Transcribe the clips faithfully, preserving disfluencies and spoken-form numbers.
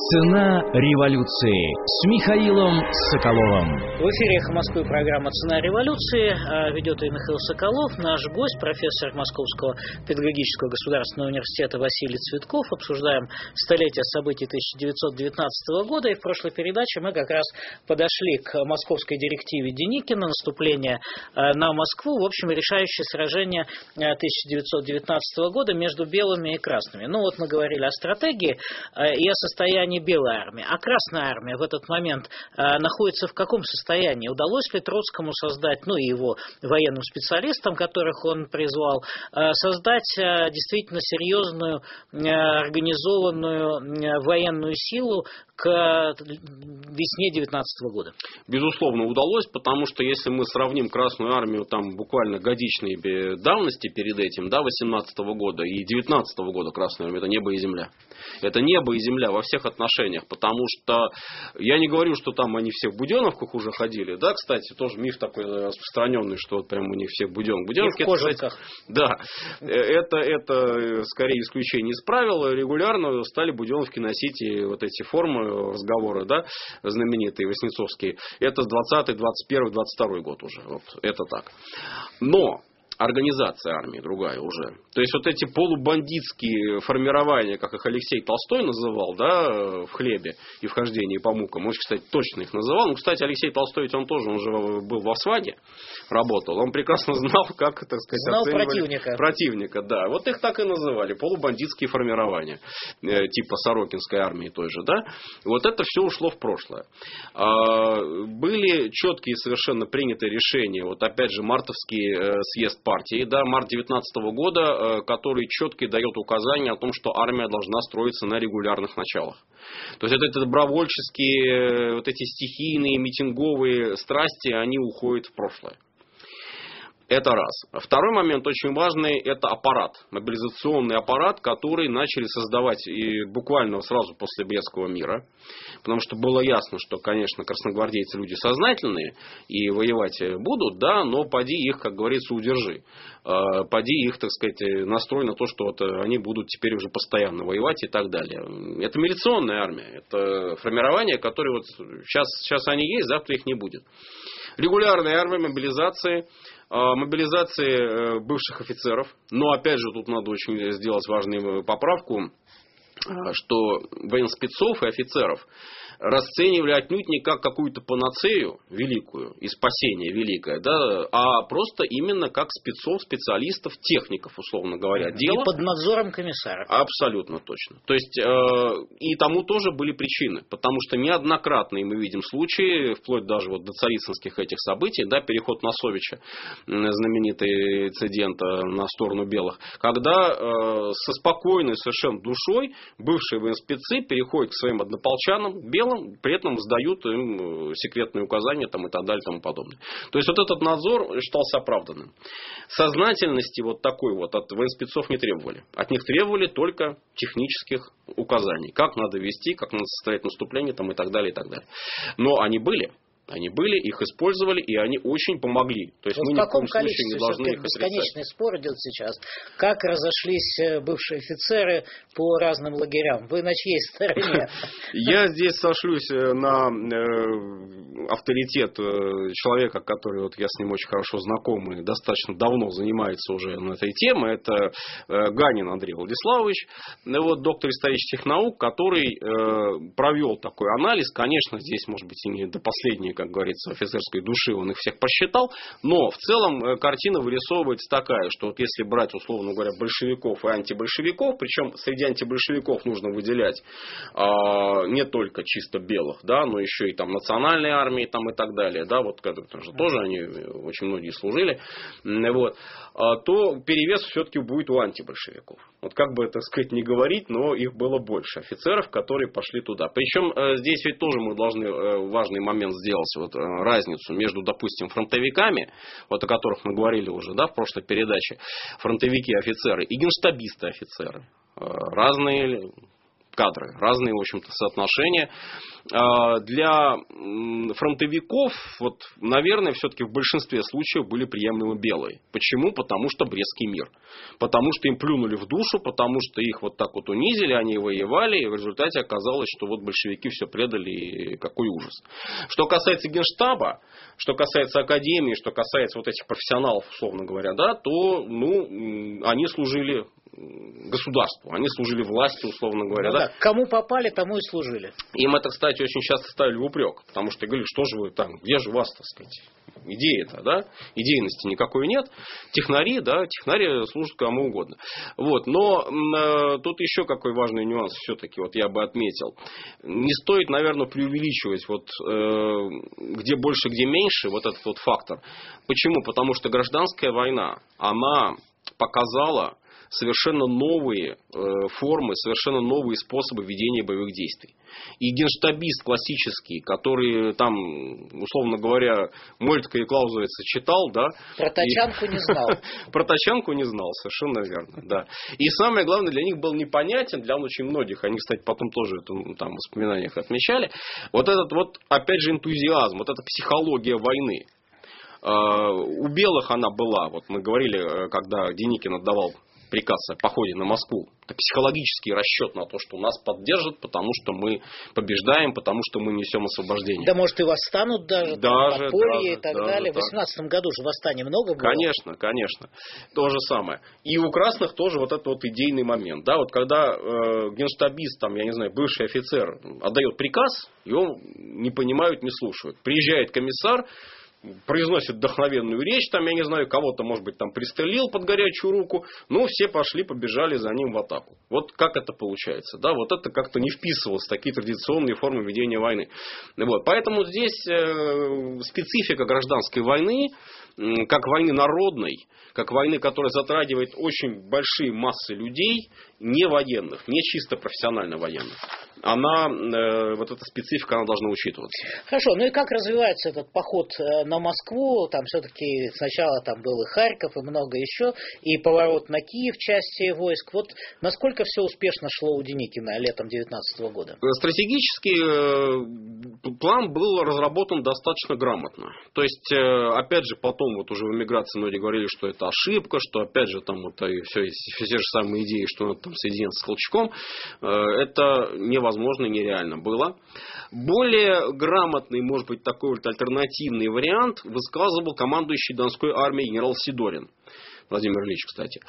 Цена революции с Михаилом Соколовым. В эфире «Эхо Москвы» программа «Цена революции». Ведет ее Михаил Соколов. Наш гость, профессор Московского педагогического государственного университета Василий Цветков. Обсуждаем столетие событий тысяча девятьсот девятнадцатого года. И в прошлой передаче мы как раз подошли к московской директиве Деникина, наступление на Москву, в общем, решающее сражение тысяча девятьсот девятнадцатого года между белыми и красными. Ну вот мы говорили о стратегии и о состоянии белой армии. А Красная армия в этот момент э, находится в каком состоянии? Удалось ли Троцкому создать, ну и его военным специалистам, которых он призвал, э, создать э, действительно серьезную, э, организованную э, военную силу к весне девятнадцатого года? Безусловно, удалось, потому что если мы сравним Красную армию там буквально годичной давности перед этим, да, восемнадцатого года и девятнадцатого года Красная армия, это небо и земля. Это небо и земля во всех отношениях, потому что я не говорю, что там они все в буденовках уже ходили, да, кстати, тоже миф такой распространенный, что вот прям у них все в буденовках. Буденовки, и в кожанках. Да, это, это скорее исключение из правил, регулярно стали буденовки носить и вот эти формы разговоры, да, знаменитые воснецовские, это с двадцатый, двадцать первый, двадцать второй год уже, вот это так. Но организация армии другая уже. То есть вот эти полубандитские формирования, как их Алексей Толстой называл, да, в «Хлебе» и в «Хождении по мукам», он, кстати, точно их называл. Ну, кстати, Алексей Толстой, ведь он тоже, он же был в ОСВАГе, работал. Он прекрасно знал, как, так сказать, знал оценивали противника. Противника, да. Вот их так и называли, полубандитские формирования, э, типа Сорокинской армии той же, да. Вот это все ушло в прошлое. А, были четкие совершенно принятые решения. Вот опять же, мартовский э, съезд партии, да, март девятнадцатого года, который четко дает указания о том, что армия должна строиться на регулярных началах. То есть, это добровольческие, вот эти стихийные, митинговые страсти, они уходят в прошлое. Это раз. Второй момент очень важный, это аппарат, мобилизационный аппарат, который начали создавать и буквально сразу после Брестского мира. Потому что было ясно, что, конечно, красногвардейцы люди сознательные и воевать будут, да, но поди их, как говорится, удержи. Поди их, так сказать, настрой на то, что вот они будут теперь уже постоянно воевать и так далее. Это милиционная армия, это формирование, которое вот сейчас, сейчас они есть, завтра их не будет. Регулярная армия, мобилизации, мобилизации бывших офицеров. Но опять же тут надо очень сделать важную поправку, что военспецов и офицеров расценивали отнюдь не как какую-то панацею великую и спасение великое, да, а просто именно как спецов, специалистов, техников, условно говоря. Дело... И под надзором комиссара. Абсолютно точно. То есть, э, и тому тоже были причины, потому что неоднократно мы видим случаи, вплоть даже вот до царицынских этих событий, да, переход Носовича, знаменитый инцидент на сторону белых, когда э, со спокойной совершенно душой бывшие военспецы переходят к своим однополчанам, белым, при этом сдают им секретные указания там, и так далее и тому подобное. То есть, вот этот надзор считался оправданным. Сознательности вот такой вот от военспецов не требовали. От них требовали только технических указаний. Как надо вести, как надо составить наступление там, и так далее, и так далее. Но они были. Они были, их использовали, и они очень помогли. То есть, вот мы в ни в каком коем случае не должны их отрицать. Бесконечный спор идет сейчас. Как разошлись бывшие офицеры по разным лагерям? Вы на чьей стороне? Я здесь сошлюсь на авторитет человека, который, вот я с ним очень хорошо знаком и достаточно давно занимается уже на этой теме. Это Ганин Андрей Владиславович, вот, доктор исторических наук, который провел такой анализ. Конечно, здесь, может быть, и не до последней, как говорится, офицерской души он их всех посчитал, но в целом картина вырисовывается такая, что вот если брать, условно говоря, большевиков и антибольшевиков, причем среди антибольшевиков нужно выделять а, не только чисто белых, да, но еще и там национальные армии там, и так далее, да, вот тоже, тоже они очень многие служили, вот, а, то перевес все-таки будет у антибольшевиков. Вот как бы, так сказать, не говорить, но их было больше офицеров, которые пошли туда. Причем здесь ведь тоже мы должны важный момент сделать, вот, разницу между, допустим, фронтовиками, вот о которых мы говорили уже, да, в прошлой передаче, фронтовики офицеры и генштабисты офицеры. Разные кадры, разные, в общем-то, соотношения. Для фронтовиков, вот, наверное, все-таки в большинстве случаев были приемлемы белые. Почему? Потому что Брестский мир. Потому что им плюнули в душу, потому что их вот так вот унизили, они воевали, и в результате оказалось, что вот большевики все предали, и какой ужас. Что касается Генштаба, что касается Академии, что касается вот этих профессионалов, условно говоря, да, то ну, они служили государству, они служили власти, условно говоря. Ну, да? Да. Кому попали, тому и служили. Им это, кстати, очень часто ставили в упрек, потому что говорили, что же вы там, где же у вас, так сказать, идея-то, да? Идейности никакой нет. Технари, да, технари служат кому угодно. Вот. Но э, тут еще какой важный нюанс все-таки, вот я бы отметил. Не стоит, наверное, преувеличивать, вот, э, где больше, где меньше, вот этот вот фактор. Почему? Потому что гражданская война, она показала совершенно новые э, формы, совершенно новые способы ведения боевых действий. И генштабист классический, который там, условно говоря, Мольтке и Клаузовица читал, да. Про тачанку не знал. Про тачанку не знал, совершенно верно, да. И самое главное, для них был непонятен, для очень многих, они, кстати, потом тоже это там в воспоминаниях отмечали, вот этот вот, опять же, энтузиазм, вот эта психология войны. У белых она была, вот мы говорили, когда Деникин отдавал приказ о походе на Москву. Это психологический расчет на то, что нас поддержат, потому что мы побеждаем, потому что мы несем освобождение. Да, может, и восстанут даже, даже подполье даже, и так даже далее. Так. В восемнадцатом году же восстаний много было. Конечно, конечно. То же самое. И у красных тоже вот этот вот идейный момент. Да, вот когда э, генштабист, там, я не знаю, бывший офицер отдает приказ, его не понимают, не слушают. Приезжает комиссар, произносит вдохновенную речь, там, я не знаю, кого-то, может быть, там пристрелил под горячую руку, но все пошли, побежали за ним в атаку. Вот как это получается, да, вот это как-то не вписывалось в такие традиционные формы ведения войны. Вот. Поэтому здесь э, специфика гражданской войны, э, как войны народной, как войны, которая затрагивает очень большие массы людей, не военных, не чисто профессионально военных. Она, э, вот эта специфика, она должна учитываться. Хорошо, ну и как развивается этот поход на Москву? Там все-таки сначала там был и Харьков, и много еще, и поворот на Киев части войск. Вот насколько все успешно шло у Деникина летом девятнадцатого года? Стратегический э, план был разработан достаточно грамотно. То есть, э, опять же, потом вот уже в эмиграции многие говорили, что это ошибка, что опять же там вот и все, все те же самые идеи, что надо там соединяться с Колчаком. Э, это невозможно. Возможно, нереально было. Более грамотный, может быть, такой вот альтернативный вариант высказывал командующий Донской армией генерал Сидорин. Владимир Ильич, кстати.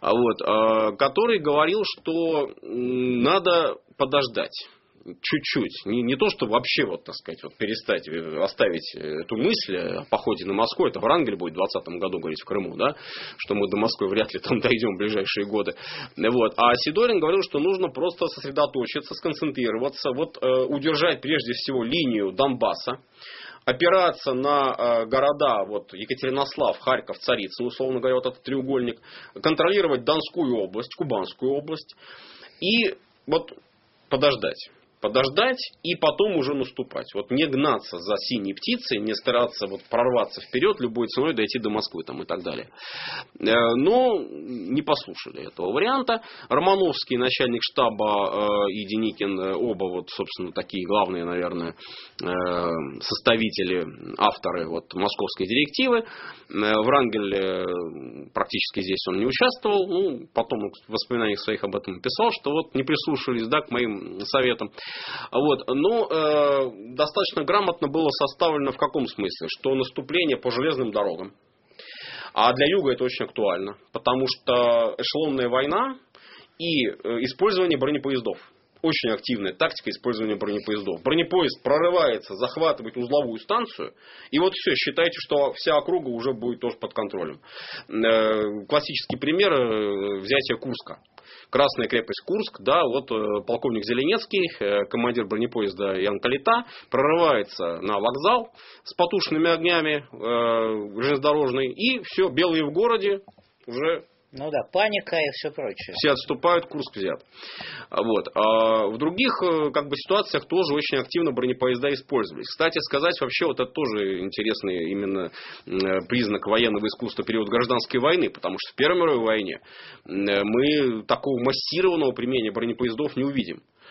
Вот, который говорил, что надо подождать. Чуть-чуть. Не, не то, что вообще, вот, так сказать, вот, перестать, оставить эту мысль о походе на Москву. Это Врангель будет в двадцатом году говорить в Крыму, да, что мы до Москвы вряд ли там дойдем в ближайшие годы. Вот. А Сидорин говорил, что нужно просто сосредоточиться, сконцентрироваться, вот, э, удержать прежде всего линию Донбасса, опираться на э, города, вот, Екатеринослав, Харьков, Царицын, условно говоря, вот этот треугольник, контролировать Донскую область, Кубанскую область и вот подождать. Подождать и потом уже наступать. Вот не гнаться за синей птицей, не стараться вот прорваться вперед, любой ценой дойти до Москвы там, и так далее. Но не послушали этого варианта. Романовский, начальник штаба, и Деникин, оба вот, собственно, такие главные, наверное, составители, авторы вот, московской директивы. Врангель практически здесь он не участвовал. Ну, потом в воспоминаниях своих об этом писал, что вот не прислушивались, да, к моим советам. Вот. Но э, достаточно грамотно было составлено в каком смысле? Что наступление по железным дорогам. А для юга это очень актуально. Потому что эшелонная война и э, использование бронепоездов. Очень активная тактика использования бронепоездов. Бронепоезд прорывается, захватывает узловую станцию. И вот все, считайте, что вся округа уже будет тоже под контролем. Э, классический пример э, взятия Курска. Красная крепость Курск, да, вот полковник Зеленецкий, командир бронепоезда Ян Калита, прорывается на вокзал с потушенными огнями э, железнодорожный, и все, белые в городе уже... Ну да, паника и все прочее. Все отступают, Курск взят. Вот. А в других как бы, ситуациях тоже очень активно бронепоезда использовались. Кстати сказать, вообще вот это тоже интересный именно признак военного искусства периода гражданской войны, потому что в Первой мировой войне мы такого массированного применения бронепоездов не увидим.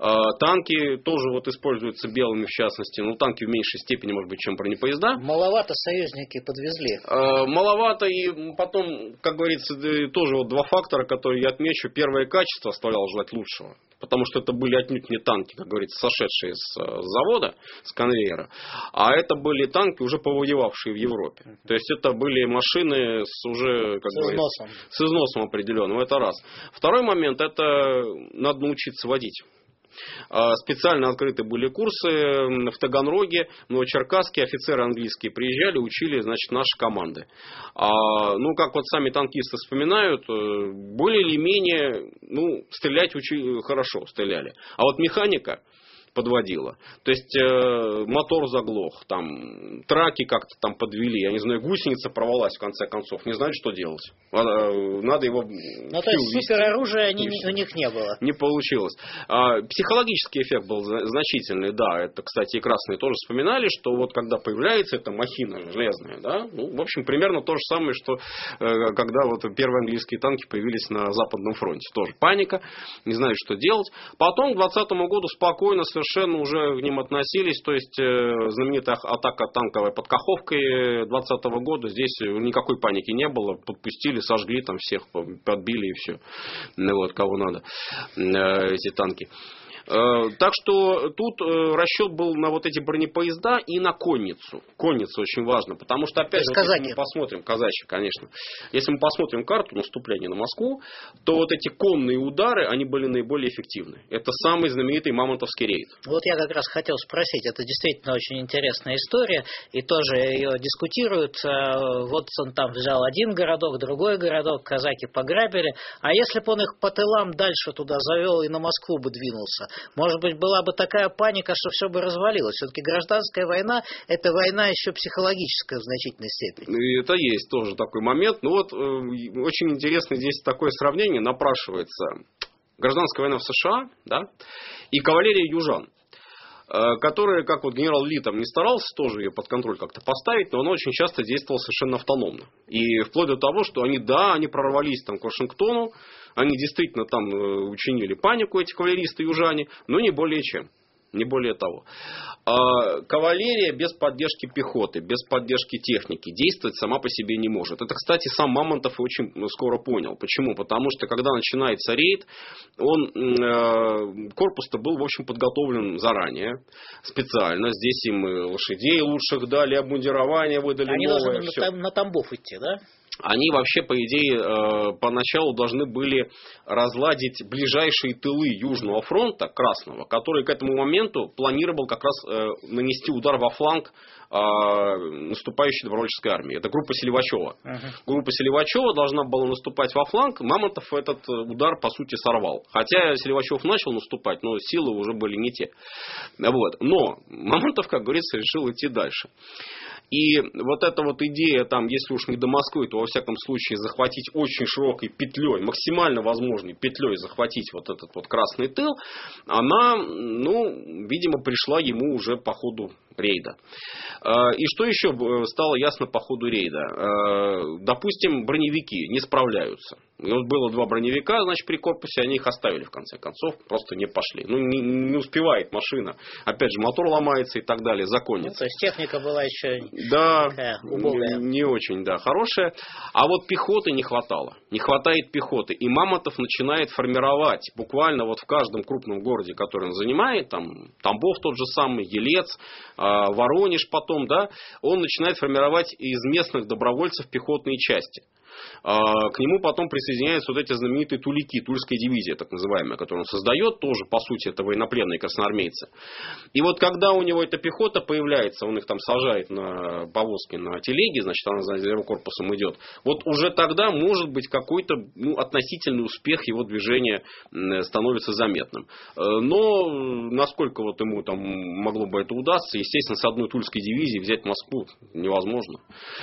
Танки тоже вот используются белыми, в частности. Ну, танки в меньшей степени, может быть, чем бронепоезда. Маловато союзники подвезли. Маловато, и потом, как говорится, тоже вот два фактора, которые я отмечу. Первое, качество оставляло желать лучшего. Потому что это были отнюдь не танки, как говорится, сошедшие с завода, с конвейера. А это были танки, уже повоевавшие в Европе. То есть это были машины с уже, как с говорится, износом. с износом определенным. Это раз. Второй момент, это надо научиться водить. Специально открыты были курсы в Таганроге, в Новочеркасске, офицеры английские приезжали, учили, значит, наши команды. А, ну, как вот сами танкисты вспоминают, более или менее, ну, стрелять учили, хорошо стреляли. А вот механика подводила. То есть э, мотор заглох, там траки как-то там подвели, я не знаю, гусеница порвалась в конце концов, не знают, что делать. Надо его... Ну, то есть супероружия они, у них не было. Не получилось. А, психологический эффект был значительный, да, это, кстати, и красные тоже вспоминали, что вот когда появляется эта махина железная, да, ну, в общем, примерно то же самое, что э, когда вот первые английские танки появились на Западном фронте. Тоже паника, не знают, что делать. Потом к двадцатому году спокойно совершенно уже к ним относились, то есть э, знаменитая атака танковая под Каховкой двадцатого года, здесь никакой паники не было, подпустили, сожгли там всех, подбили и все, ну, вот, кого надо, э, эти танки. Так что тут расчет был на вот эти бронепоезда и на конницу. Конница очень важна, потому что, опять же, вот если мы посмотрим, казачьи, конечно, если мы посмотрим карту наступления на Москву, то вот эти конные удары, они были наиболее эффективны. Это самый знаменитый Мамонтовский рейд. Вот я как раз хотел спросить, это действительно очень интересная история, и тоже ее дискутируют. Вот он там взял один городок, другой городок, казаки пограбили, а если бы он их по тылам дальше туда завел и на Москву бы двинулся, может быть, была бы такая паника, что все бы развалилось. Все-таки гражданская война – это война еще психологическая в значительной степени. И это есть тоже такой момент. Ну вот, э, очень интересно здесь такое сравнение напрашивается. Гражданская война в США, да, и кавалерия южан, э, которая, как вот генерал Ли там не старался тоже ее под контроль как-то поставить, но он очень часто действовал совершенно автономно. И вплоть до того, что они, да, они прорвались там к Вашингтону, они действительно там учинили панику, эти кавалеристы-южане, но не более чем. Не более того. А кавалерия без поддержки пехоты, без поддержки техники действовать сама по себе не может. Это, кстати, сам Мамонтов очень скоро понял. Почему? Потому что, когда начинается рейд, он, э, корпус-то был, в общем, подготовлен заранее, специально. Здесь им лошадей лучших дали, обмундирование выдали Они новое. Они должны на, на Тамбов идти, да? Они вообще, по идее, поначалу должны были разладить ближайшие тылы Южного фронта, Красного, который к этому моменту планировал как раз нанести удар во фланг наступающей добровольческой армии. Это группа Селивачева. Uh-huh. Группа Селивачева должна была наступать во фланг. Мамонтов этот удар, по сути, сорвал. Хотя Селивачев начал наступать, но силы уже были не те. Вот. Но Мамонтов, как говорится, решил идти дальше. И вот эта вот идея, там, если уж не до Москвы, то во всяком случае захватить очень широкой петлей, максимально возможной петлей захватить вот этот вот красный тыл, она, ну, видимо, пришла ему уже по ходу рейда. И что еще стало ясно по ходу рейда? Допустим, броневики не справляются. И вот было два броневика, значит, при корпусе, они их оставили в конце концов, просто не пошли. Ну, не, не успевает машина. Опять же, мотор ломается и так далее, законница. Ну, то есть техника была еще да, такая убогая. Не, не очень, да, хорошая. А вот пехоты не хватало. Не хватает пехоты. И Мамонтов начинает формировать буквально вот в каждом крупном городе, который он занимает, там Тамбов тот же самый, Елец, Воронеж потом, да, он начинает формировать из местных добровольцев пехотные части. К нему потом присоединяются вот эти знаменитые тулики, Тульская дивизия, так называемая, которую он создает, тоже, по сути, это военнопленные красноармейцы. И вот когда у него эта пехота появляется, он их там сажает на повозки, на телеги, значит, она за его корпусом идет, вот уже тогда, может быть, какой-то ну, относительный успех его движения становится заметным. Но насколько вот ему там могло бы это удастся, естественно, с одной Тульской дивизии взять Москву невозможно.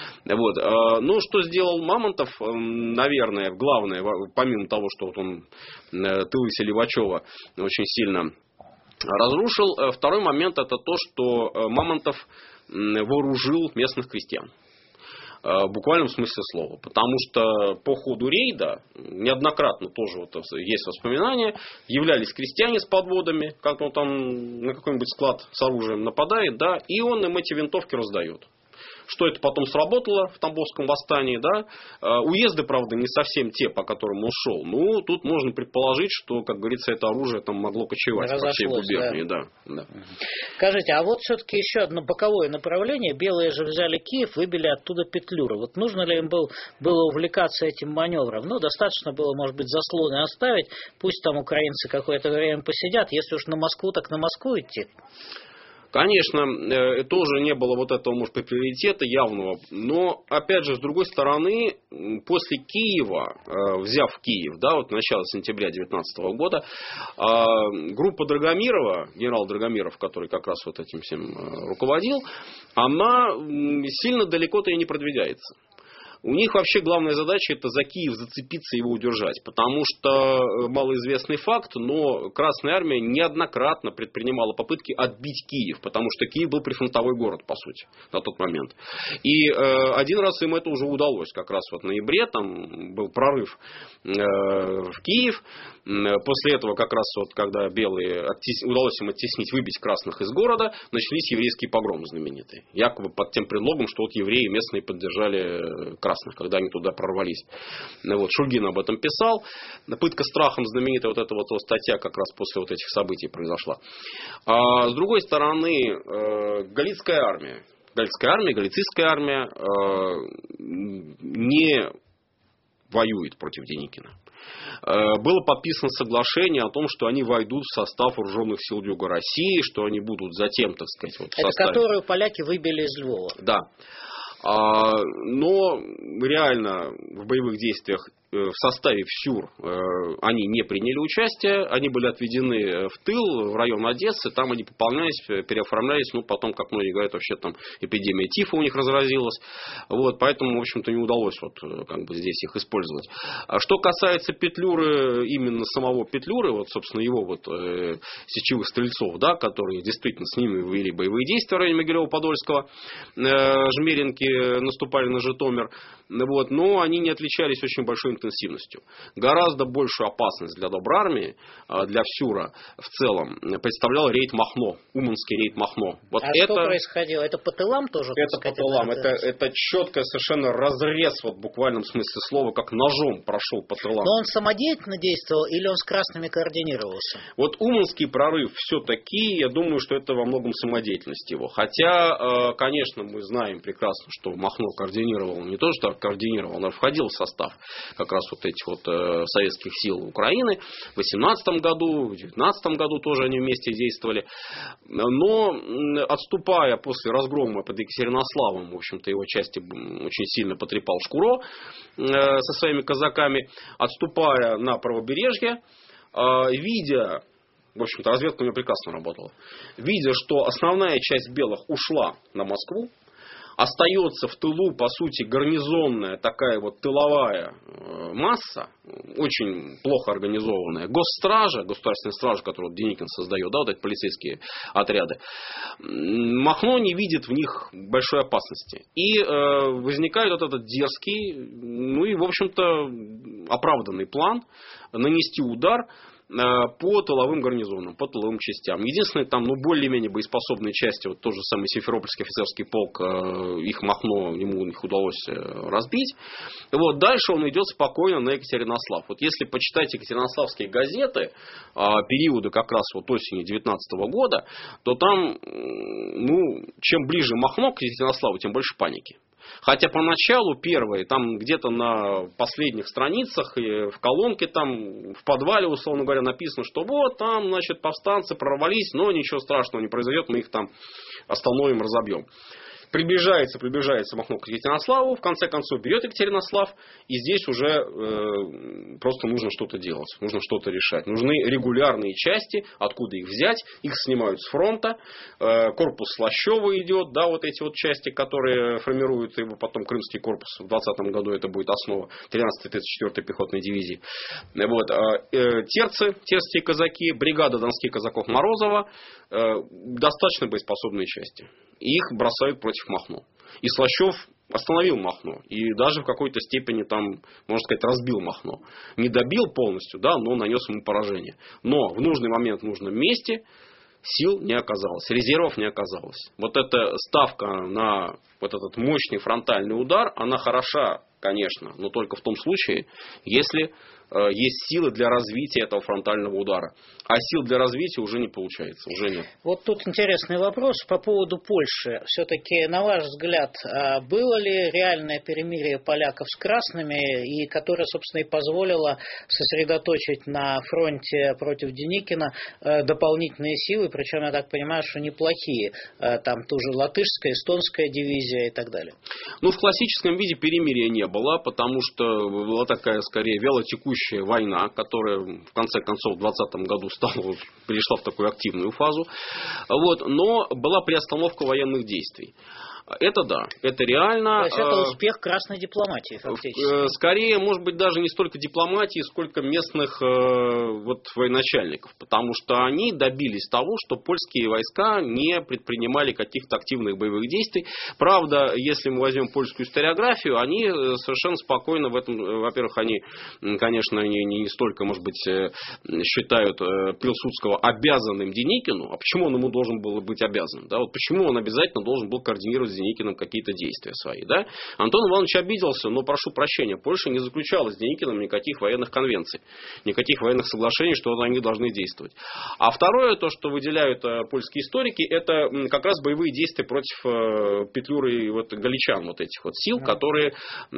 Вот. Но что сделал Мамонтов? Наверное, главное, помимо того, что вот он тылы Селивачева очень сильно разрушил, второй момент это то, что Мамонтов вооружил местных крестьян. в буквальном смысле слова. Потому что по ходу рейда, неоднократно тоже вот есть воспоминания, являлись крестьяне с подводами, как он там на какой-нибудь склад с оружием нападает, да, и он им эти винтовки раздает. Что это потом сработало в Тамбовском восстании, да? Уезды, правда, не совсем те, по которым он шел. Ну, тут можно предположить, что, как говорится, это оружие там могло кочевать по всей губернии. Да. Да, да. Скажите, а вот все-таки еще одно боковое направление. Белые же взяли Киев, выбили оттуда Петлюру. Вот нужно ли им был, было увлекаться этим маневром? Ну, достаточно было, может быть, заслоны оставить. Пусть там украинцы какое-то время посидят. Если уж на Москву, так на Москву идти. Конечно, тоже не было вот этого, может быть, приоритета явного. Но, опять же, с другой стороны, после Киева, взяв Киев, да, вот начало сентября две тысячи девятнадцатого года, группа Драгомирова, генерал Драгомиров, который как раз вот этим всем руководил, она сильно далеко-то и не продвигается. У них вообще главная задача — это за Киев зацепиться и его удержать. Потому что малоизвестный факт, но Красная Армия неоднократно предпринимала попытки отбить Киев. Потому что Киев был прифронтовой город, по сути, на тот момент. И э, один раз им это уже удалось. Как раз вот в ноябре там был прорыв э, в Киев. После этого, как раз вот, когда белые оттес... удалось им оттеснить, выбить красных из города, начались еврейские погромы знаменитые. Якобы под тем предлогом, что вот евреи местные поддержали красных, когда они туда прорвались. Вот, Шульгин об этом писал. Пытка страхом знаменитая, вот эта вот статья как раз после вот этих событий произошла. А с другой стороны, Галицкая армия. Галицкая армия, Галицийская армия не воюет против Деникина. Было подписано соглашение о том, что они войдут в состав вооруженных сил Юга России, что они будут затем, так сказать, вот в Это составе... которую поляки выбили из Львова. Да. Но реально в боевых действиях в составе ВСЮР они не приняли участие, они были отведены в тыл, в район Одессы, там они пополнялись, переоформлялись, ну потом, как многие говорят, вообще там эпидемия тифа у них разразилась, вот, поэтому, в общем-то, не удалось вот, как бы здесь их использовать. А что касается Петлюры, именно самого Петлюры, вот, собственно, его вот э, сечевых стрельцов, да, которые действительно с ними вели боевые действия в районе Могилева-Подольского, э, жмеренки наступали на Житомир, вот, но они не отличались очень большой интенсивностью. Гораздо большую опасность для Добрармии, для ВСЮРа в целом представлял рейд Махно, Уманский рейд Махно. Вот а это, что происходило? Это по тылам тоже? Это по тылам. Это, это четко совершенно разрез, вот, в буквальном смысле слова, как ножом прошел по тылам. Но он самодеятельно действовал или он с красными координировался? Вот Уманский прорыв все-таки, я думаю, что это во многом самодеятельность его. Хотя, конечно, мы знаем прекрасно, что Махно координировал, не то что координировал, он входил в состав как раз вот этих вот э, советских сил Украины. В восемнадцатом году, в девятнадцатом году тоже они вместе действовали. Но отступая после разгрома под Екатеринославом, в общем-то, его части очень сильно потрепал Шкуро э, со своими казаками, отступая на правобережье, э, видя, в общем-то, разведка у него прекрасно работала, видя, что основная часть белых ушла на Москву, остается в тылу, по сути, гарнизонная такая вот тыловая масса, очень плохо организованная. Госстража, государственная стража, которую Деникин создает, да, вот эти полицейские отряды, Махно не видит в них большой опасности. И э, возникает вот этот дерзкий, ну и, в общем-то, оправданный план нанести удар по тыловым гарнизонам, по тыловым частям. Единственное, там, ну, более-менее боеспособные части, вот тот же самый Симферопольский офицерский полк, их Махно, ему их удалось разбить. Вот, дальше он идет спокойно на Екатеринослав. Вот если почитать екатеринославские газеты периода как раз вот осени девятнадцатого года, то там, ну, чем ближе Махно к Екатеринославу, тем больше паники. Хотя поначалу первые, там где-то на последних страницах, в колонке там, в подвале, условно говоря, написано, что вот там, значит, повстанцы прорвались, но ничего страшного не произойдет, мы их там остановим, разобьем. Приближается, приближается Махно к Екатеринославу, в конце концов берет Екатеринослав, и здесь уже э, просто нужно что-то делать, нужно что-то решать. Нужны регулярные части, откуда их взять, их снимают с фронта, э, корпус Слащева идет, да, вот эти вот части, которые формируют его потом Крымский корпус, в двадцатом году это будет основа тринадцатой тридцать четвёртой пехотной дивизии. Вот, э, терцы, терские казаки, бригада донских казаков Морозова, э, достаточно боеспособные части. И их бросают против Махно. И Слащев остановил Махно. И даже в какой-то степени там, можно сказать, разбил Махно. Не добил полностью, да, но нанес ему поражение. Но в нужный момент, в нужном месте сил не оказалось, резервов не оказалось. Вот эта ставка на вот этот мощный фронтальный удар, она хороша, конечно, но только в том случае, если э, есть силы для развития этого фронтального удара. А сил для развития уже не получается, уже нет. Вот тут интересный вопрос по поводу Польши. Все-таки, на ваш взгляд, было ли реальное перемирие поляков с красными, и которое, собственно, и позволило сосредоточить на фронте против Деникина дополнительные силы, причем, я так понимаю, что неплохие, там тоже латышская, эстонская дивизия и так далее? Ну, в классическом виде перемирия не было, потому что была такая, скорее, вялотекущая война, которая, в конце концов, в двадцатом году стала, перешла в такую активную фазу. Вот, но была приостановка военных действий. Это да, это реально. То есть это успех красной дипломатии, фактически. Скорее, может быть, даже не столько дипломатии, сколько местных вот, военачальников. Потому что они добились того, что польские войска не предпринимали каких-то активных боевых действий. Правда, если мы возьмем польскую историографию, они совершенно спокойно в этом, во-первых, они, конечно, не, не столько, может быть, считают Пилсудского обязанным Деникину. А почему он ему должен был быть обязан? Да? Вот почему он обязательно должен был координировать Деникиным какие-то действия свои. Да? Антон Иванович обиделся, но, прошу прощения, Польша не заключала с Деникиным никаких военных конвенций, никаких военных соглашений, что они должны действовать. А второе, то, что выделяют польские историки, это как раз боевые действия против Петлюры и вот галичан, вот этих вот сил, которые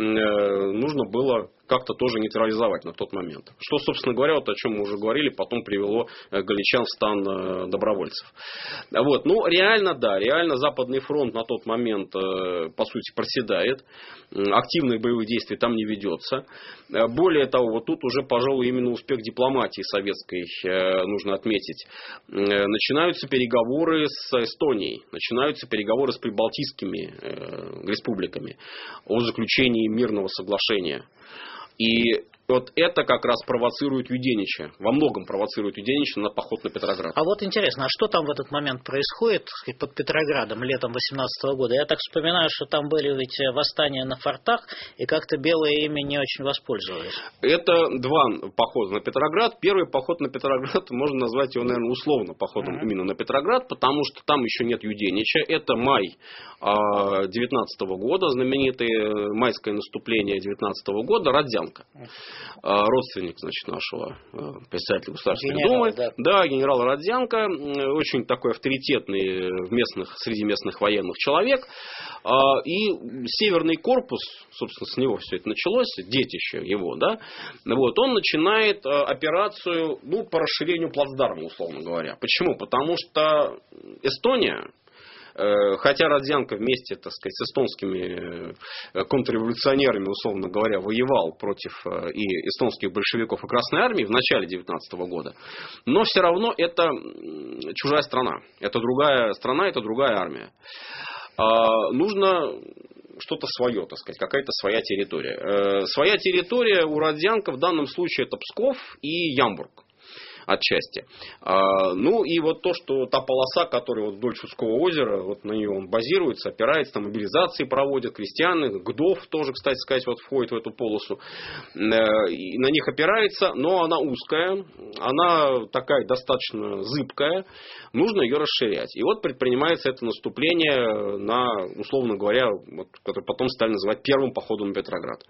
нужно было как-то тоже нейтрализовать на тот момент. Что, собственно говоря, вот о чем мы уже говорили, потом привело галичан в стан добровольцев. Вот. Ну, реально, да, реально Западный фронт на тот момент, по сути, проседает. Активных боевых действий там не ведется. Более того, вот тут уже, пожалуй, именно успех дипломатии советской нужно отметить. Начинаются переговоры с Эстонией, начинаются переговоры с прибалтийскими республиками о заключении мирного соглашения. И вот это как раз провоцирует Юденича, во многом провоцирует Юденича на поход на Петроград. А вот интересно, а что там в этот момент происходит, так сказать, под Петроградом летом восемнадцатого года? Я так вспоминаю, что там были ведь восстания на фортах, и как-то белые ими не очень воспользовались. Это два похода на Петроград. Первый поход на Петроград, можно назвать его, наверное, условно походом uh-huh. именно на Петроград, потому что там еще нет Юденича. Это май девятнадцатого года, знаменитое майское наступление девятнадцатого года, Родзянко. Uh-huh. Родственник, значит, нашего председателя Государственной Генерал, Думы. Да. да, генерал Родзянко, очень такой авторитетный в местных, среди местных военных человек. И Северный корпус, собственно, с него все это началось, детище его, да, вот, он начинает операцию, ну, по расширению плацдарма, условно говоря. Почему? Потому что Эстония, хотя Родзянко вместе, так сказать, с эстонскими контрреволюционерами, условно говоря, воевал против и эстонских большевиков и Красной Армии в начале девятнадцатого года, но все равно это чужая страна. Это другая страна, это другая армия. Нужно что-то свое, так сказать, какая-то своя территория. Своя территория у Родзянко в данном случае это Псков и Ямбург. Отчасти. А, ну и вот то, что та полоса, которая вот вдоль Чудского озера, вот на нее он базируется, опирается, там мобилизации проводят, крестьяны, Гдов тоже, кстати сказать, вот входит в эту полосу, и на них опирается, но она узкая, она такая достаточно зыбкая, нужно ее расширять. И вот предпринимается это наступление на, условно говоря, вот, которое потом стали называть первым походом на Петроград.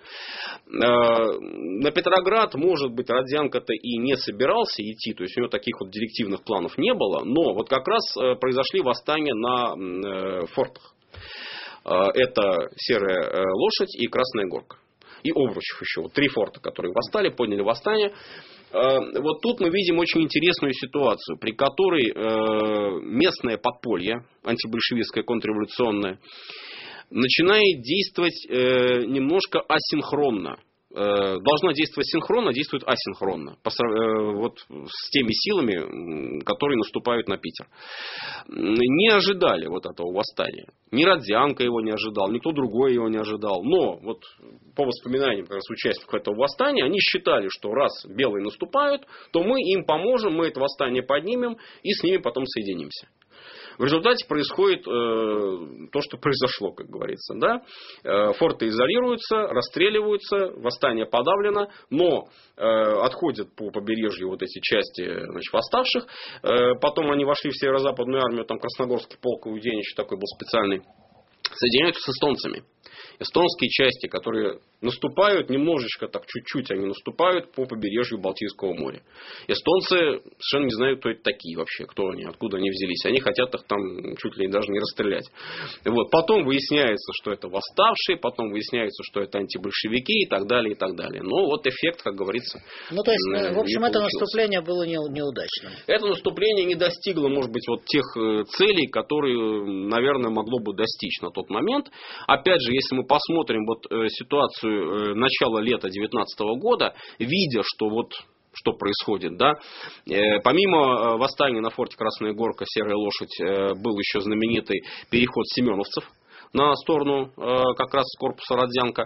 На Петроград, может быть, Родзянко-то и не собирался идти, то есть у него таких вот директивных планов не было, но вот как раз произошли восстания на фортах. Это Серая Лошадь и Красная Горка. И Овручев еще. Вот три форта, которые восстали, подняли восстание. Вот тут мы видим очень интересную ситуацию, при которой местное подполье, антибольшевистское, контрреволюционное, начинает действовать немножко асинхронно. Должна действовать синхронно, действует асинхронно. Вот с теми силами, которые наступают на Питер. Не ожидали вот этого восстания. Ни Родзянко его не ожидал, никто другой его не ожидал. Но вот по воспоминаниям как раз участников этого восстания, они считали, что раз белые наступают, то мы им поможем, мы это восстание поднимем и с ними потом соединимся. В результате происходит э, то, что произошло, как говорится. Да? Э, форты изолируются, расстреливаются, восстание подавлено, но э, отходят по побережью вот эти части, значит, восставших. Э, потом они вошли в северо-западную армию, там Красногорский полк у Юденича такой был специальный. Соединяются с эстонцами. Эстонские части, которые наступают, немножечко, так чуть-чуть они наступают по побережью Балтийского моря. Эстонцы совершенно не знают, кто это такие вообще, кто они, откуда они взялись. Они хотят их там чуть ли даже не расстрелять. Вот. Потом выясняется, что это восставшие, потом выясняется, что это антибольшевики и так далее, и так далее. Но вот эффект, как говорится, ну, то есть, в общем, это получился. наступление было неудачным. Это наступление не достигло, может быть, вот тех целей, которые, наверное, могло бы достичь на тот момент. Опять же, если мы посмотрим вот ситуацию начала лета две тысячи девятнадцатого года, видя, что вот что происходит, да, помимо восстания на форте Красная Горка, Серая Лошадь, был еще знаменитый переход семеновцев на сторону как раз корпуса Родзянко,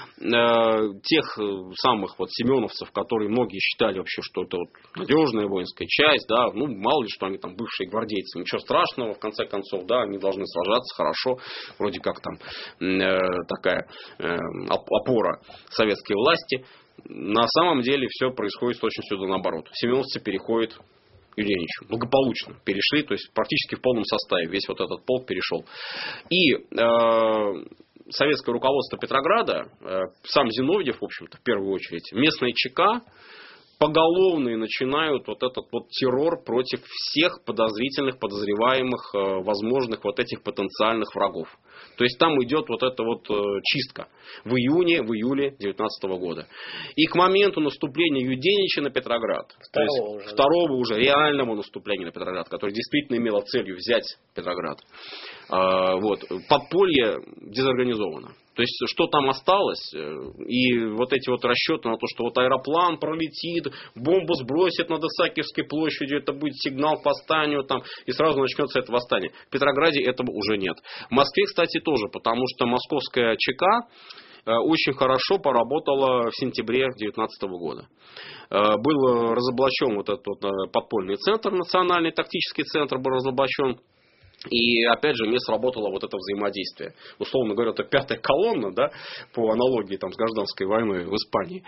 тех самых вот семеновцев, которые многие считали вообще, что это вот надежная воинская часть, да, ну мало ли, что они там бывшие гвардейцы, ничего страшного, в конце концов, да, они должны сражаться хорошо, вроде как там такая опора советской власти. На самом деле все происходит точно сюда наоборот. Семеновцы переходят Юденичу. Благополучно перешли, то есть практически в полном составе весь вот этот полк перешел. И э, советское руководство Петрограда, э, сам Зиновьев, в общем-то, в первую очередь, местные ЧК поголовно начинают вот этот вот террор против всех подозрительных, подозреваемых, э, возможных вот этих потенциальных врагов. То есть там идет вот эта вот э, чистка в июне, в июле две тысячи девятнадцатого года. И к моменту наступления Юденича на Петроград, второго, то есть уже, второго да. уже реального наступления на Петроград, который действительно имело целью взять Петроград, э, вот, подполье дезорганизовано. То есть, что там осталось, и вот эти вот расчеты на то, что вот аэроплан пролетит, бомбу сбросит над Исаакиевской площадью, это будет сигнал к восстанию, там, и сразу начнется это восстание. В Петрограде этого уже нет. В Москве, кстати, тоже, потому что московская ЧК очень хорошо поработала в сентябре две тысячи девятнадцатого года. Был разоблачен вот этот вот подпольный центр, национальный тактический центр был разоблачен. И опять же, мне сработало вот это взаимодействие. Условно говоря, это пятая колонна, да, по аналогии там, с гражданской войной в Испании,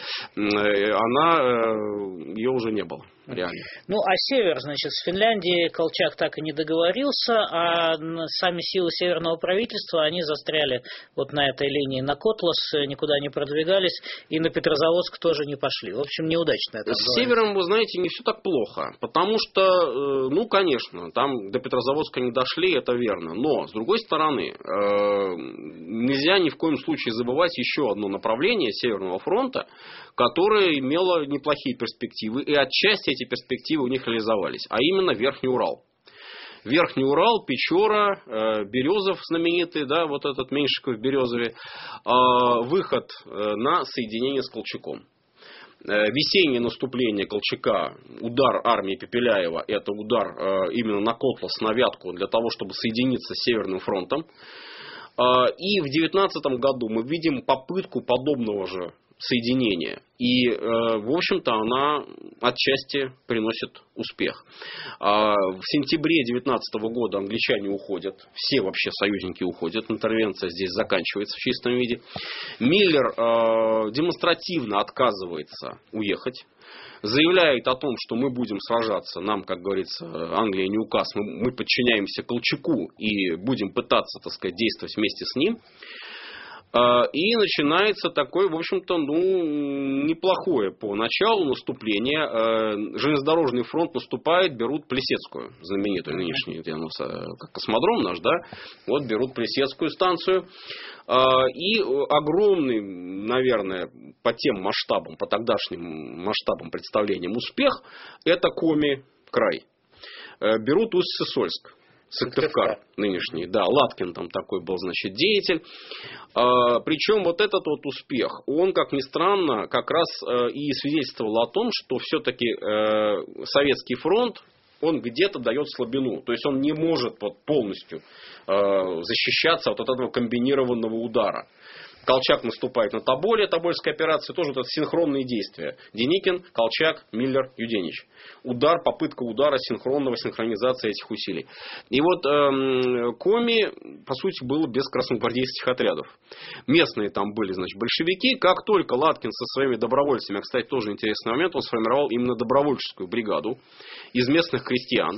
она, ее уже не было. Реально. Ну, а север, значит, с Финляндией Колчак так и не договорился, а сами силы северного правительства, они застряли вот на этой линии на Котлас, никуда не продвигались, и на Петрозаводск тоже не пошли. В общем, неудачно это. С севером, вы знаете, не все так плохо, потому что, ну, конечно, там до Петрозаводска не дошли, это верно, но, с другой стороны, нельзя ни в коем случае забывать еще одно направление Северного фронта, которое имело неплохие перспективы, и отчасти эти перспективы у них реализовались, а именно Верхний Урал. Верхний Урал, Печора, Березов знаменитый, да, вот этот Меньшиков в Березове, выход на соединение с Колчаком. Весеннее наступление Колчака, удар армии Пепеляева, это удар именно на Котлас, на Вятку, для того, чтобы соединиться с Северным фронтом. И в девятнадцатом году мы видим попытку подобного же соединения. И, в общем-то, она отчасти приносит успех. В сентябре две тысячи девятнадцатого года англичане уходят. Все вообще союзники уходят. Интервенция здесь заканчивается в чистом виде. Миллер демонстративно отказывается уехать. Заявляет о том, что мы будем сражаться, нам, как говорится, Англия не указ, мы, мы подчиняемся Колчаку и будем пытаться, так сказать, действовать вместе с ним. И начинается такое, в общем-то, ну, неплохое по началу наступление. Железнодорожный фронт наступает, берут Плесецкую, знаменитую нынешнюю, где ну, как космодром наш, да, вот берут Плесецкую станцию. И огромный, наверное, по тем масштабам, по тогдашним масштабам представлениям успех, это Коми край. Берут Усть-Сысольск. Сыктывкар нынешний, да, Латкин там такой был, значит, деятель. А, причем вот этот вот успех, он, как ни странно, как раз а, и свидетельствовал о том, что все-таки а, Советский фронт, он где-то дает слабину. То есть он не может вот, полностью а, защищаться от этого комбинированного удара. Колчак наступает на Тоболе, Тобольская операция, тоже вот это синхронные действия. Деникин, Колчак, Миллер, Юденич. Удар, попытка удара синхронного, синхронизации этих усилий. И вот э, Коми, по сути, было без красногвардейских отрядов. Местные там были, значит, большевики. Как только Латкин со своими добровольцами, а, кстати, тоже интересный момент, он сформировал именно добровольческую бригаду из местных крестьян,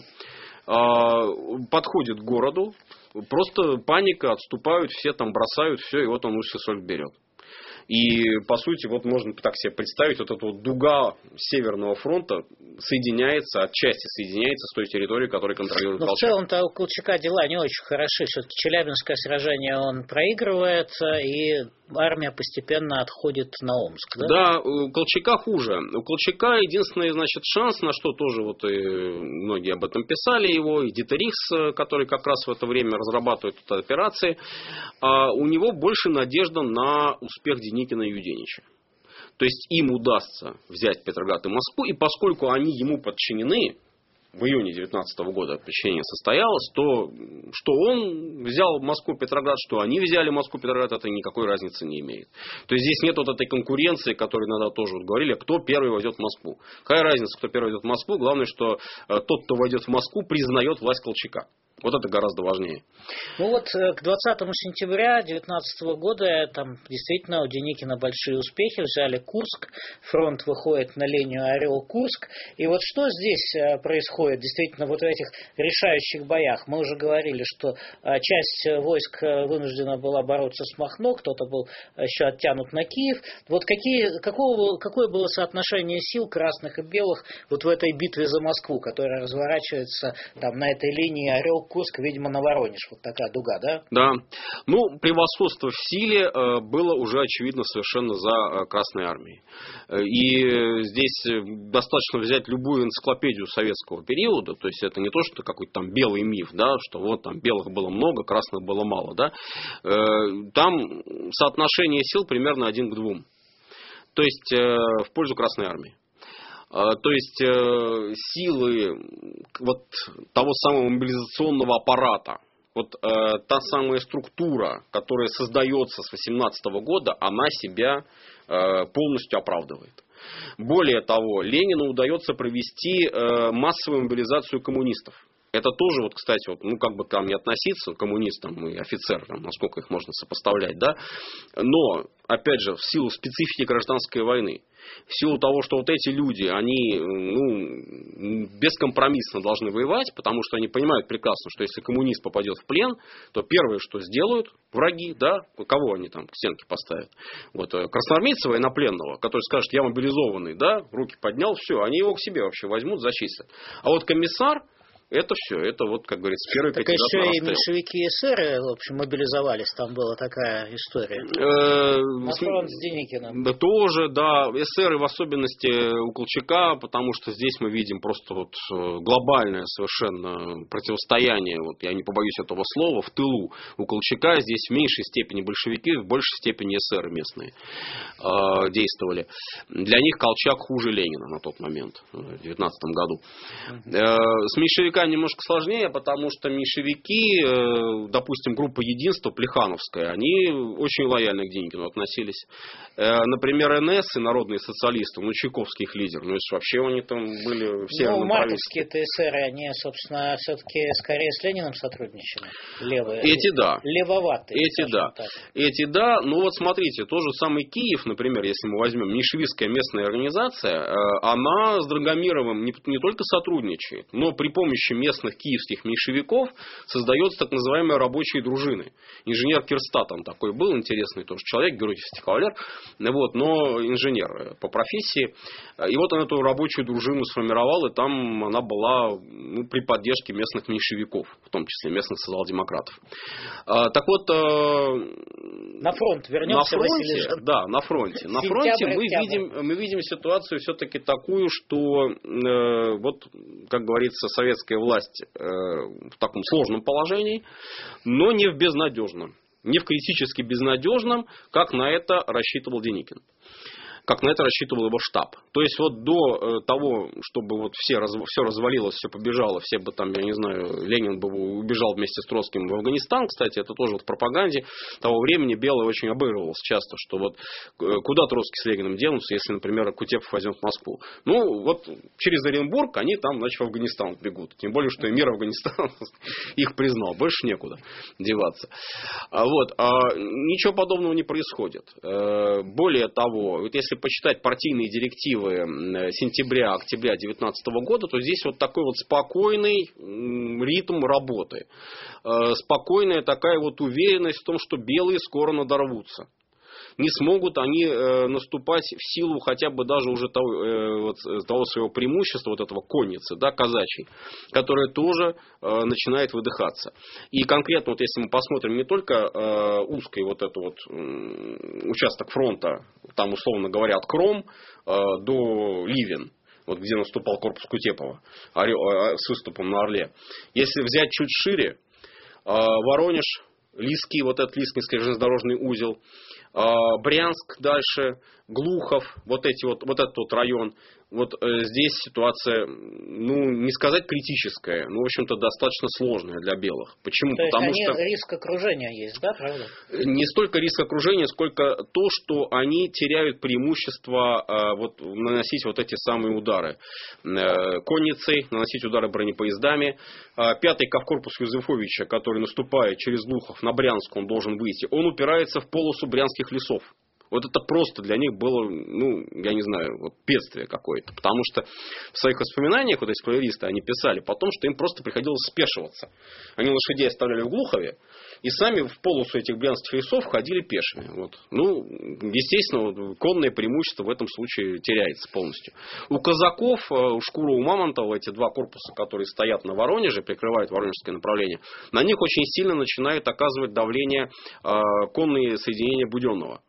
э, подходит к городу, просто паника, отступают, все там бросают, все, и вот он Усть-Сысольск берет. И, по сути, вот можно так себе представить, вот эта вот дуга Северного фронта соединяется, отчасти соединяется с той территорией, которую контролирует Колчак. Но в целом-то у Колчака дела не очень хороши. Все-таки Челябинское сражение он проигрывает, и армия постепенно отходит на Омск. Да, да, у Колчака хуже. У Колчака единственный, значит, шанс, на что тоже вот и многие об этом писали его, и Дитерихс, который как раз в это время разрабатывает эти операции, а у него больше надежда на успех Деникина и Юденича. То есть им удастся взять Петроград и Москву, и поскольку они ему подчинены, в июне девятнадцатого года подчинение состоялось, то что он взял Москву, Петроград, что они взяли Москву, Петроград, это никакой разницы не имеет. То есть здесь нет вот этой конкуренции, которой иногда тоже вот говорили, кто первый войдет в Москву. Какая разница, кто первый войдет в Москву, главное, что э, тот, кто войдет в Москву, признает власть Колчака. Вот это гораздо важнее. Ну вот к двадцатому сентября девятнадцатого года там действительно у Деникина большие успехи. Взяли Курск, фронт выходит на линию Орел-Курск. И вот что здесь происходит действительно вот в этих решающих боях? Мы уже говорили, что часть войск вынуждена была бороться с Махно, кто-то был еще оттянут на Киев. Вот какие, какого, какое было соотношение сил красных и белых вот в этой битве за Москву, которая разворачивается там на этой линии Орел Курск, видимо, на Воронеж. Вот такая дуга, да? Да. Ну, превосходство в силе э, было уже очевидно совершенно за э, Красной Армией. И здесь достаточно взять любую энциклопедию советского периода, то есть это не то, что какой-то там белый миф, да, что вот там белых было много, красных было мало, да. Э, там соотношение сил примерно один к двум. То есть э, в пользу Красной Армии. То есть э, силы вот того самого мобилизационного аппарата, вот э, та самая структура, которая создается с восемнадцатого года, она себя э, полностью оправдывает. Более того, Ленину удается провести э, массовую мобилизацию коммунистов. Это тоже, вот, кстати, вот, ну, как бы там не относиться к коммунистам и офицерам, насколько их можно сопоставлять, да, но, опять же, в силу специфики гражданской войны, в силу того, что вот эти люди, они, ну, бескомпромиссно должны воевать, потому что они понимают прекрасно, что если коммунист попадет в плен, то первое, что сделают враги, да, кого они там к стенке поставят, вот, красноармейца военнопленного, который скажет, я мобилизованный, да, руки поднял, все, они его к себе вообще возьмут, зачистят. А вот комиссар, это все, это вот, как говорится, первый так кандидат на расстрел. Так еще и расстрел. меньшевики и эсеры, в общем, мобилизовались, там была такая история. На фронт с Деникиным. Да, тоже, да, эсеры в особенности у Колчака, потому что здесь мы видим просто вот глобальное совершенно противостояние, вот я не побоюсь этого слова, в тылу у Колчака. Здесь в меньшей степени большевики, в большей степени эсеры местные э, действовали. Для них Колчак хуже Ленина на тот момент, в девятнадцатом году. Э, с меньшевиками немножко сложнее, потому что меньшевики, допустим, группа Единство Плехановская, они очень лояльно к Деникину относились. Например, эн эс и народные социалисты, ну, Чайковский их лидер, ну, это вообще они там были все. Ну, мартовские-то эсеры, они, собственно, все-таки скорее с Лениным сотрудничали. Левые. Эти да. Левоватые. Эти да. Так. Эти да. Ну, вот смотрите, тот же самый Киев, например, если мы возьмем, меньшевистская местная организация, она с Драгомировым не, не только сотрудничает, но при помощи местных киевских меньшевиков создается так называемые рабочие дружины. Инженер Кирстат там такой был, интересный тоже человек, героический кавалер, вот, но инженер по профессии. И вот он эту рабочую дружину сформировал, и там она была, ну, при поддержке местных меньшевиков, в том числе местных социал-демократов. А, так вот, на фронт вернемся, на фронте, да, на фронте. На фронте мы видим, мы видим ситуацию все-таки такую, что э, вот, как говорится, советская власть э, в таком сложном положении, но не в безнадежном, не в критически безнадежном, как на это рассчитывал Деникин. как на это рассчитывал его штаб. То есть вот до того, чтобы вот все, все развалилось, все побежало, все бы там, я не знаю, Ленин бы убежал вместе с Троцким в Афганистан, кстати, это тоже вот в пропаганде того времени белый очень обыгрывался часто, что вот куда Троцкий с Лениным денутся, если, например, Кутепов возьмет в Москву. Ну, вот через Оренбург они там, значит, в Афганистан бегут. Тем более, что и мир Афганистана их признал. Больше некуда деваться. Вот. А ничего подобного не происходит. Более того, вот если почитать партийные директивы сентября-октября две тысячи девятнадцатого года, то здесь вот такой вот спокойный ритм работы. Спокойная такая вот уверенность в том, что белые скоро надорвутся. Не смогут они э, наступать в силу хотя бы даже уже того, э, вот, того своего преимущества, вот этого конницы, да, казачьей, которая тоже э, начинает выдыхаться. И конкретно, вот если мы посмотрим не только э, узкий вот этот вот э, участок фронта, там, условно говоря, от Кром э, до Ливен, вот где наступал корпус Кутепова с выступом на Орле. Если взять чуть шире, э, Воронеж, Лиски, вот этот Лискинский железнодорожный узел, Брянск дальше, Глухов, вот, эти вот, вот этот вот район. Вот э, здесь ситуация, ну, не сказать критическая, но, в общем-то, достаточно сложная для белых. Почему? То Потому есть что они, риск окружения есть, да, правда? Не столько риск окружения, сколько то, что они теряют преимущество э, вот, наносить вот эти самые удары. Э, конницей, наносить удары бронепоездами. Э, пятый Кавкорпус Юзефовича, который наступает через Глухов на Брянск, он должен выйти, он упирается в полосу брянских лесов. Вот это просто для них было, ну, я не знаю, вот бедствие какое-то. Потому что в своих воспоминаниях, вот эти флористы, они писали потом, что им просто приходилось спешиваться. Они лошадей оставляли в Глухове и сами в полосу этих брянских лесов ходили пешими. Вот. Ну, естественно, конное преимущество в этом случае теряется полностью. У казаков, у Шкура, у Мамонтова, эти два корпуса, которые стоят на Воронеже, прикрывают воронежское направление, на них очень сильно начинают оказывать давление э, конные соединения Буденного.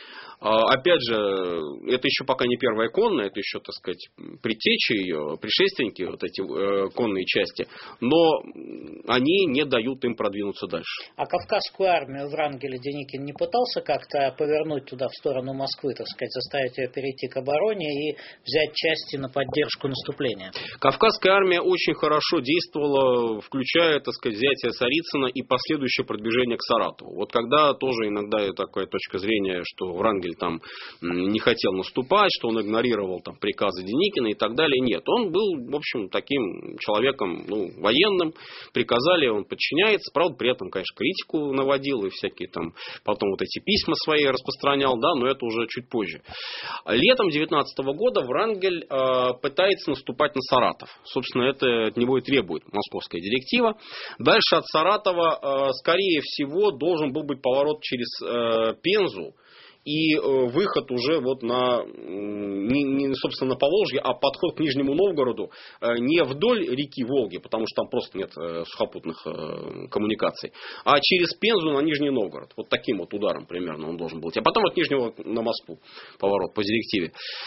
Опять же, это еще пока не первая конная, это еще, так сказать, предтечи ее, предшественники, вот эти э, конные части, но они не дают им продвинуться дальше. А Кавказскую армию Врангеля Деникин не пытался как-то повернуть туда, в сторону Москвы, так сказать, заставить ее перейти к обороне и взять части на поддержку наступления? Кавказская армия очень хорошо действовала, включая, так сказать, взятие Царицына и последующее продвижение к Саратову. Вот когда тоже иногда такая точка зрения, что Врангель там не хотел наступать, что он игнорировал там приказы Деникина и так далее. Нет, он был, в общем, таким человеком, ну, военным. Приказали, он подчиняется. Правда, при этом, конечно, критику наводил и всякие там, потом вот эти письма свои распространял, да, но это уже чуть позже. Летом девятнадцатого года Врангель э, пытается наступать на Саратов. Собственно, это от него и требует московская директива. Дальше от Саратова, э, скорее всего, должен был быть поворот через э, Пензу, и выход уже вот на, не, не, собственно, на Поволжье, а подход к Нижнему Новгороду не вдоль реки Волги, потому что там просто нет сухопутных коммуникаций, а через Пензу на Нижний Новгород. Вот таким вот ударом примерно он должен был быть. А потом от Нижнего на Москву поворот по директиве.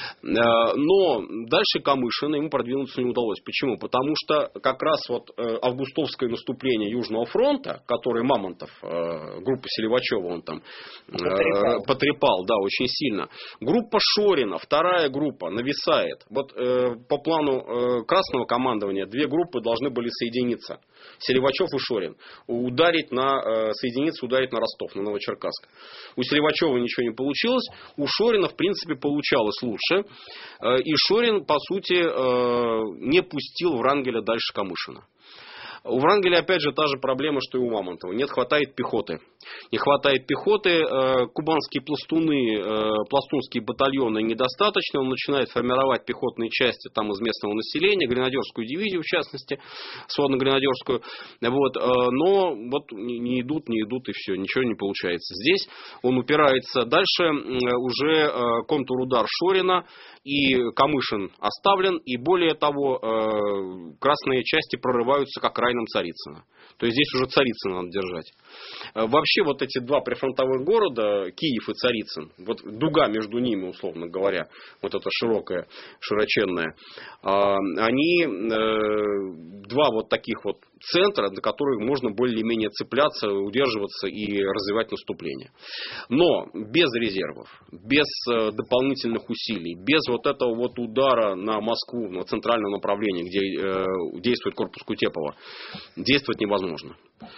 Но дальше Камышина ему продвинуться не удалось. Почему? Потому что как раз вот августовское наступление Южного фронта, который Мамонтов, группа Селивачева, он там потрепал, потрепал да, очень сильно. Группа Шорина, вторая группа, нависает. Вот э, по плану э, красного командования две группы должны были соединиться. Селивачев и Шорин. Ударить на, э, соединиться, ударить на Ростов, на Новочеркасск. У Селивачева ничего не получилось. У Шорина, в принципе, получалось лучше. Э, и Шорин, по сути, э, не пустил Врангеля дальше Камышина. У Врангеля, опять же, та же проблема, что и у Мамонтова. Нет, хватает пехоты. Не хватает пехоты. Кубанские пластуны, пластунские батальоны недостаточно. Он начинает формировать пехотные части там из местного населения, гренадерскую дивизию, в частности, сводно-гренадерскую. Вот. Но вот не идут, не идут, и все, ничего не получается. Здесь он упирается. Дальше уже контрудар Шорина, и Камышин оставлен. И более того, красные части прорываются к окраинам хозяином Царицына. То есть здесь уже Царицына надо держать. Вообще вот эти два прифронтовых города, Киев и Царицын, вот дуга между ними, условно говоря, вот эта широкая, широченная, они два вот таких вот центра, на которых можно более-менее цепляться, удерживаться и развивать наступление. Но без резервов, без дополнительных усилий, без вот этого вот удара на Москву, на центральном направлении, где действует корпус Кутепова, действовать невозможно.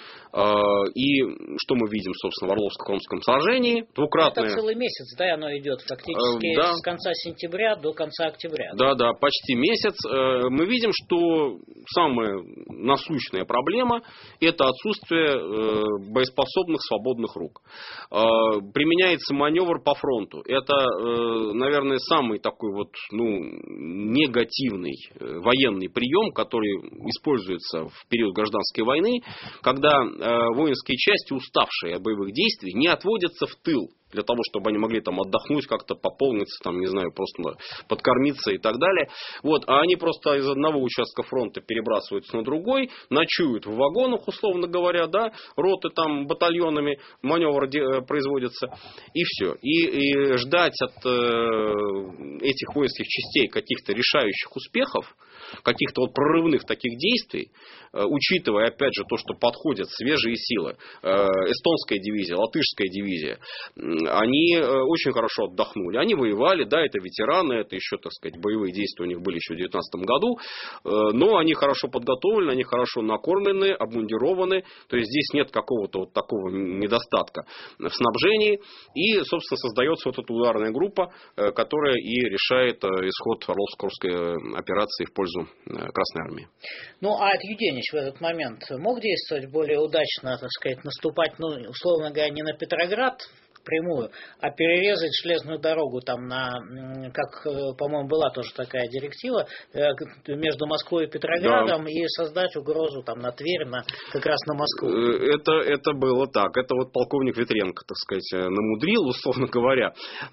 И что мы видим, собственно, в Орловско-Кромском сражении? Двукратное... Это целый месяц, да, оно идет фактически да. с конца сентября до конца октября. Да, да, почти месяц. Мы видим, что самая насущная проблема – это отсутствие боеспособных свободных рук. Применяется маневр по фронту. Это, наверное, самый такой вот, ну, негативный военный прием, который используется в период гражданской войны, когда воинские части, уставшие от боевых действий, не отводятся в тыл для того, чтобы они могли там отдохнуть, как-то пополниться, там, не знаю, просто подкормиться и так далее. Вот, а они просто из одного участка фронта перебрасываются на другой, ночуют в вагонах, условно говоря, да, роты там батальонами, маневр производится, и все. И, и ждать от э, этих воинских частей каких-то решающих успехов, каких-то вот прорывных таких действий, учитывая, опять же, то, что подходят свежие силы, эстонская дивизия, латышская дивизия, они очень хорошо отдохнули. Они воевали, да, это ветераны, это еще, так сказать, боевые действия у них были еще в две тысячи девятнадцатом году, но они хорошо подготовлены, они хорошо накормлены, обмундированы, то есть здесь нет какого-то вот такого недостатка в снабжении, и, собственно, создается вот эта ударная группа, которая и решает исход Орловско-Курской операции в пользу Красной Армии. Ну, а Юденич в этот момент мог действовать более удачно, так сказать, наступать, ну, условно говоря, не на Петроград прямую, а перерезать железную дорогу там на, как, по-моему, была тоже такая директива, между Москвой и Петроградом, да, и создать угрозу там на Тверь, на, как раз на Москву. Это, это было так. Это вот полковник Ветренко, так сказать, намудрил, условно говоря.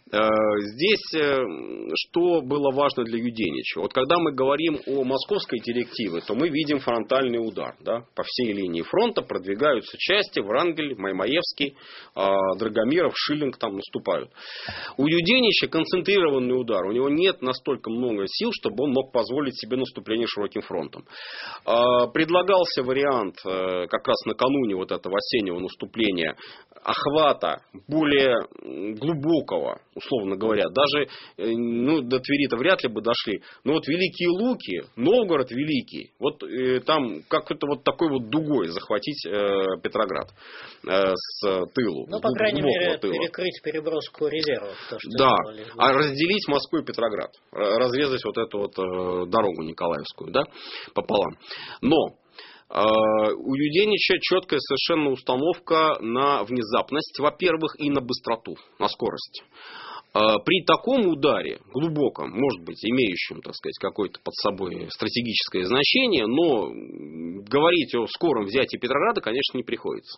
Здесь что было важно для Юденича? Вот когда мы говорим о московской директиве, то мы видим фронтальный удар. Да? По всей линии фронта продвигаются части, Врангель, Маймаевский, Драгомиров, Шиллинг там наступают. У Юденича концентрированный удар. У него нет настолько много сил, чтобы он мог позволить себе наступление широким фронтом. Предлагался вариант как раз накануне вот этого осеннего наступления охвата более глубокого, условно говоря. Даже ну, до Твери-то вряд ли бы дошли. Но вот Великие Луки, Новгород Великий, вот там как-то вот такой вот дугой захватить Петроград с тылу. Ну, по крайней мере, перекрыть переброску резервов. То, что да, а разделить Москву и Петроград. Разрезать вот эту вот дорогу Николаевскую, да, пополам. Но у Юденича четкая совершенно установка на внезапность, во-первых, и на быстроту, на скорость. При таком ударе, глубоком, может быть, имеющем, так сказать, какое-то под собой стратегическое значение, но говорить о скором взятии Петрограда, конечно, не приходится.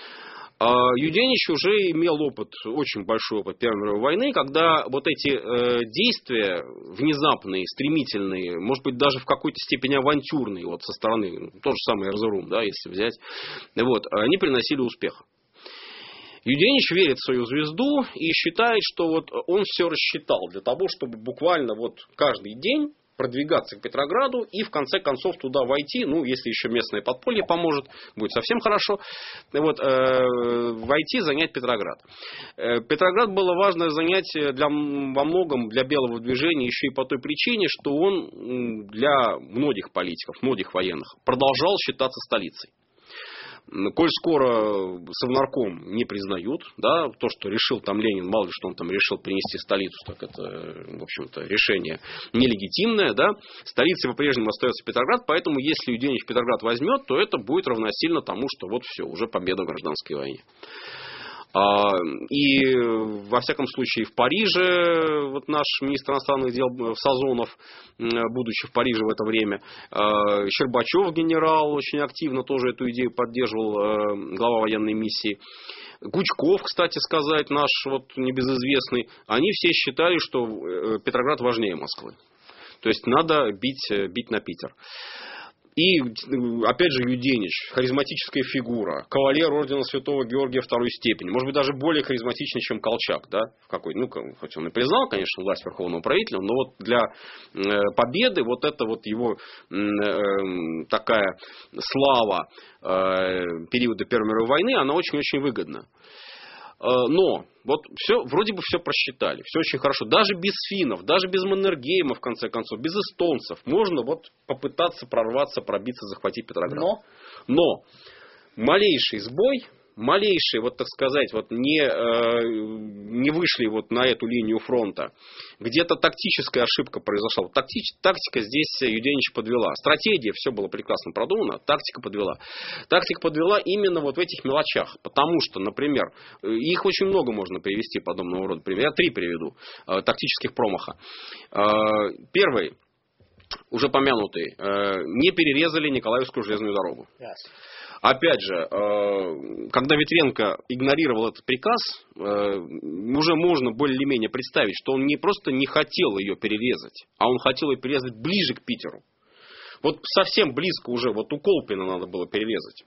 Юденич уже имел опыт, очень большой опыт Первой мировой войны, когда вот эти э, действия внезапные, стремительные, может быть, даже в какой-то степени авантюрные вот, со стороны, то же самое Эрзурум, да, если взять, вот, они приносили успех. Юденич верит в свою звезду и считает, что вот он все рассчитал для того, чтобы буквально вот каждый день продвигаться к Петрограду и в конце концов туда войти, ну, если еще местное подполье поможет, будет совсем хорошо, вот, э, войти, занять Петроград. Э, Петроград было важно занять для, во многом для белого движения еще и по той причине, что он для многих политиков, многих военных продолжал считаться столицей. Коль скоро Совнарком не признают, да, то, что решил там Ленин, мало ли что он там решил принести столицу, так это, в общем-то, решение нелегитимное, да, столицей по-прежнему остается Петроград, поэтому если Юденич Петроград возьмет, то это будет равносильно тому, что вот все, уже победа в гражданской войне. И, во всяком случае, в Париже, вот наш министр иностранных дел Сазонов, будучи в Париже в это время, Щербачев, генерал, очень активно тоже эту идею поддерживал, глава военной миссии. Гучков, кстати сказать, наш вот небезызвестный, они все считали, что Петроград важнее Москвы. То есть надо бить, бить на Питер. И, опять же, Юденич, харизматическая фигура, кавалер ордена Святого Георгия второй степени, может быть, даже более харизматичный, чем Колчак, да, в какой, ну, хоть он и признал, конечно, власть верховного правителя, но вот для э, победы вот это вот его э, такая слава э, периода Первой мировой войны, она очень-очень выгодна. Но вот все, вроде бы все просчитали, все очень хорошо. Даже без финнов, даже без Маннергейма, в конце концов, без эстонцев можно вот попытаться прорваться, пробиться, захватить Петроград. Но, Но малейший сбой, малейшие, вот так сказать, вот не, э, не вышли вот на эту линию фронта, где-то тактическая ошибка произошла. Вот тактич, тактика здесь Юденич подвела. Стратегия, все было прекрасно продумано, тактика подвела. Тактика подвела именно вот в этих мелочах, потому что, например, их очень много можно привести подобного рода примеров. Я три приведу э, тактических промаха. Э, первый, уже помянутый, э, не перерезали Николаевскую железную дорогу. Yes. Опять же, когда Ветренко игнорировал этот приказ, уже можно более-менее представить, что он не просто не хотел ее перерезать, а он хотел ее перерезать ближе к Питеру. Вот совсем близко уже, вот у Колпина надо было перерезать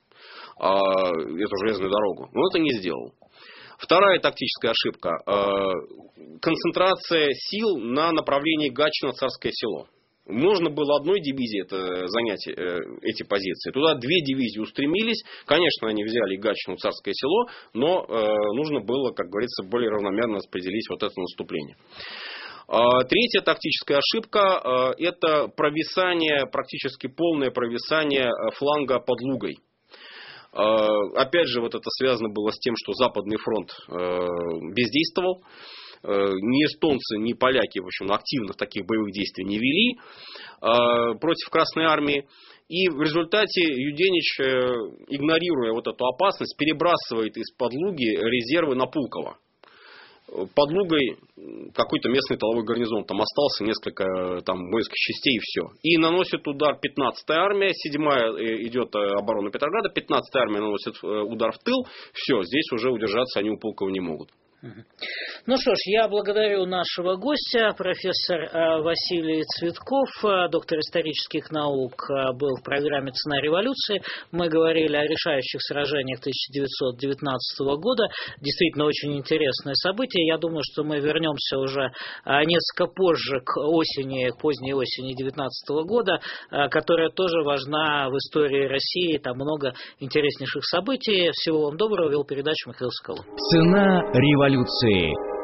эту железную дорогу. Но это не сделал. Вторая тактическая ошибка. Концентрация сил на направлении Гатчина-Царское Село. Можно было одной дивизии это, занять э, эти позиции. Туда две дивизии устремились. Конечно, они взяли Гатчину, Царское Село, но э, нужно было, как говорится, более равномерно распределить вот это наступление. Э, третья тактическая ошибка э, – это провисание, практически полное провисание фланга под Лугой. Э, опять же, вот это связано было с тем, что Западный фронт э, бездействовал. Ни эстонцы, ни поляки, в общем, активных таких боевых действий не вели э, против Красной Армии. И в результате Юденич, э, игнорируя вот эту опасность, перебрасывает из-под Луги резервы на Пулково. Под Лугой какой-то местный тыловой гарнизон там остался, несколько там воинских частей и все. И наносит удар пятнадцатая армия, седьмая идет оборона Петрограда, пятнадцатая армия наносит удар в тыл. Все, здесь уже удержаться они у Пулково не могут. Ну что ж, я благодарю нашего гостя, профессор Василий Цветков, доктор исторических наук, был в программе «Цена революции». Мы говорили о решающих сражениях тысяча девятьсот девятнадцатого года. Действительно, очень интересное событие. Я думаю, что мы вернемся уже несколько позже к осени, к поздней осени девятнадцатого года, которая тоже важна в истории России. Там много интереснейших событий. Всего вам доброго. Вел передачу Михаил Соколов. Цена революции.